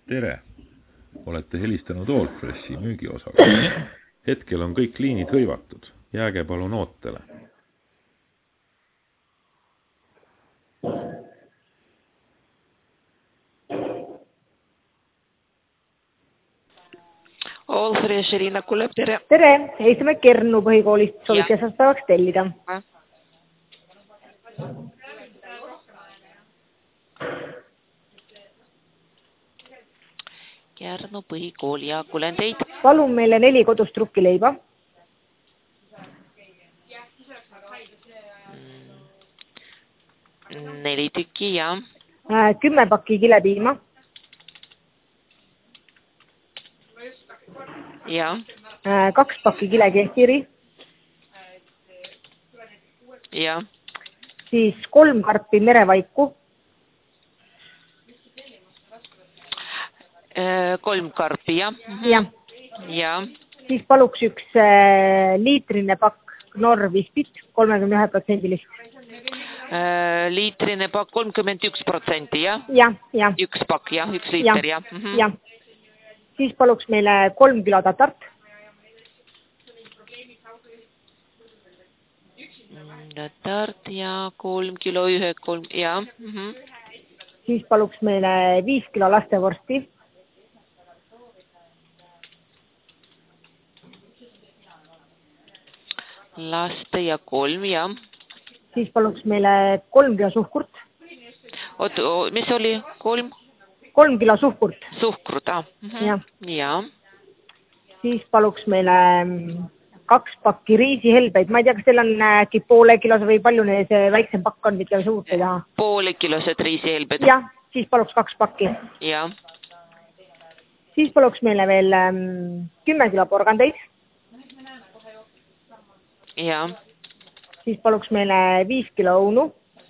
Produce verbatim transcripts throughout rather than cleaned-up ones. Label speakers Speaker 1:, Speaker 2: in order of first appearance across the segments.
Speaker 1: Tere! Olete helistanud Allfreshi müügiosaga. Hetkel on kõik liinid hõivatud. Jääge palun ootele.
Speaker 2: Allfresh, Elina kuuleb, tere.
Speaker 3: Tere, helistame Kernu põhikoolist, soovite esmaspäevaks tellida.
Speaker 2: Kärnu põhikooli ja kuulen teid.
Speaker 3: Palun meile neli kodust trukkileiba.
Speaker 2: Neli tükki ja.
Speaker 3: Kümme pakki kilepiima.
Speaker 2: Ja.
Speaker 3: Kaks pakki kilekehkiri.
Speaker 2: Ja.
Speaker 3: Siis kolm karpi merevaiku.
Speaker 2: Kolm karpi, jah.
Speaker 3: Ja.
Speaker 2: Ja.
Speaker 3: Siis paluks üks äh, liitrine pakk Knorr vispit, kolmekümne ühe protsendilist.
Speaker 2: Äh, liitrine pakk kolmkümmend üks protsenti, jah?
Speaker 3: Ja, ja.
Speaker 2: Üks pakk, jah, üks liiter, jah.
Speaker 3: Ja. Mm-hmm. Ja. Siis paluks meile kolm kilo tatart.
Speaker 2: Tatart ja kolm kilo ühe, kolm, jah. Mm-hmm.
Speaker 3: Siis paluks meile viis kilo lastevorsti.
Speaker 2: Laste ja kolm, jah.
Speaker 3: Siis paluks meile kolm kilo suhkurt.
Speaker 2: Oot, mis oli? Kolm?
Speaker 3: Kolm kilo suhkurt.
Speaker 2: Suhkrut, ah. Mm-hmm.
Speaker 3: Ja.
Speaker 2: Ja.
Speaker 3: Siis paluks meile kaks pakki riisihelbeid. Ma ei tea, kas teil on äkki poole kilos või palju see väiksem pakk on, mitte suurt ei taha?
Speaker 2: Poole kilosed riisihelbed.
Speaker 3: Jah, siis paluks kaks pakki.
Speaker 2: Ja.
Speaker 3: Siis paluks meile veel kümme kilo porgandeid.
Speaker 2: Ja.
Speaker 3: Siis paluks meile viis kilo õunu.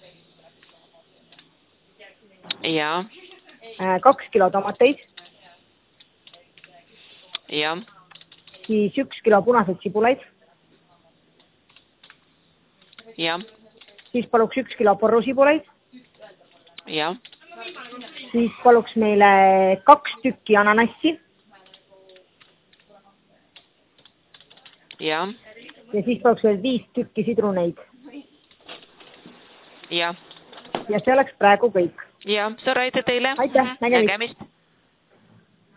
Speaker 2: Ja.
Speaker 3: Kaks kilo tomateid.
Speaker 2: Ja.
Speaker 3: Siis üks kilo punased sibulaid.
Speaker 2: Ja.
Speaker 3: Siis paluks üks kilo porrusibulaid.
Speaker 2: Ja.
Speaker 3: Siis paluks meile kaks tükki ananassi.
Speaker 2: Ja.
Speaker 3: Ja siis paluks veel viis tükki sidruneid.
Speaker 2: Ja.
Speaker 3: Ja see oleks praegu kõik.
Speaker 2: Ja, see on raide teile.
Speaker 3: Aitäh, nägemist.
Speaker 2: Nägemist.